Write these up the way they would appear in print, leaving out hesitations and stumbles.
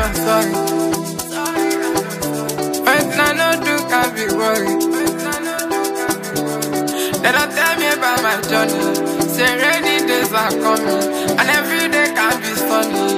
not sorry. When I know do can't be worried. They don't tell me about my journey. Say rainy days are coming, and every day can be sunny.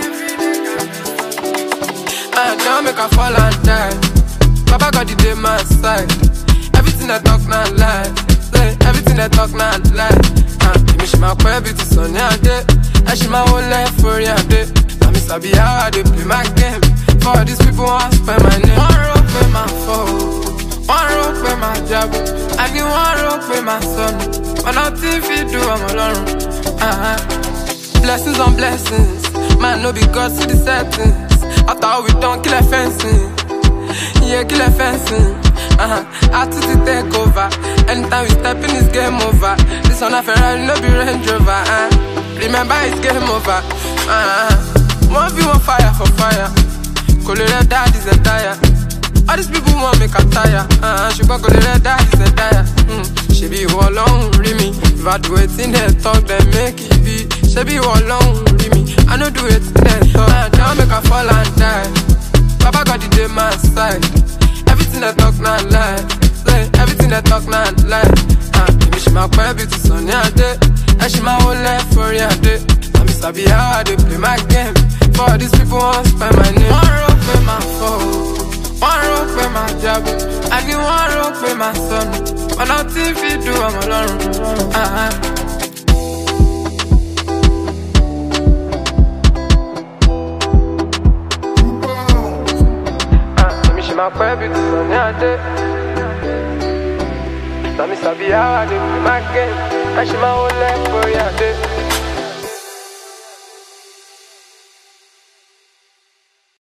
Don't make a fall and die. Papa got the day my side. Everything I talk not lie. Everything I talk not lie. Me she my baby to sunny a day. And she my whole life for a day. I miss I be how I dey play my game. For these people want spend my name. One rope with my phone, one rope with my job. I give one rope with my son. But nothing fit do I'm alone. Blessings on blessings. Man no be God see the settings. After all we done kill a fencing. Yeah, kill a fencing. I to the take over. Anytime we step in, it's game over. This one a Ferrari, no be Range Rover. Remember, it's game over. 1v1 fire for fire. Colorado dad is a tire. All these people want make a tire. She got Colorado dad is a tire. She be all alone, read me. If I do it in the talk, then make it be. She be all alone, read me. I know do it in the talk. Don't make her fall and die. Papa got the day my side. Everything I talk not lie. Everything I talk not lie. Me she my baby to sunny a day. And she my whole life for a day. I miss I be how I dey play my game. For these people want spend my name. One rope with my phone, one rope with my job. I give one rope with my son. But nothing fit do I'm alone. My baby to sunny a day. Now me sabi how I dey play my game. And she my whole life for a day.